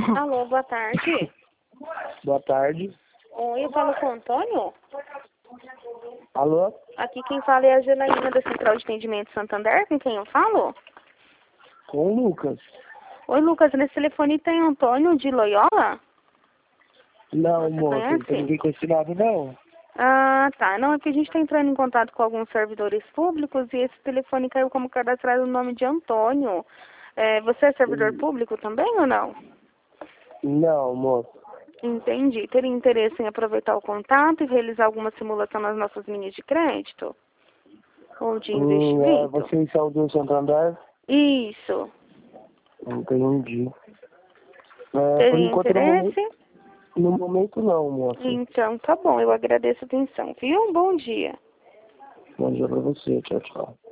Alô, boa tarde. Boa tarde. Oi, eu falo com o Antônio? Alô? Aqui quem fala é a Janaína da Central de Atendimento Santander, com quem eu falo? Com o Lucas. Oi, Lucas, nesse telefone tem Antônio de Loyola? Não, Você moça, não tem conhece? ninguém com esse nome, não. Ah, tá. Não, é que a gente está entrando em contato com alguns servidores públicos e esse telefone caiu como cadastrado no nome de Antônio. Você é servidor público também ou não? Não, moça. Entendi. Teria interesse em aproveitar o contato e realizar alguma simulação nas nossas linhas de crédito? Ou de investimento? Vocês são do Santander? Isso. Entendi. Por Teria enquanto, interesse? no momento não, moça. Então, tá bom. Eu agradeço a atenção, viu? Bom dia. Bom dia pra você. Tchau, tchau.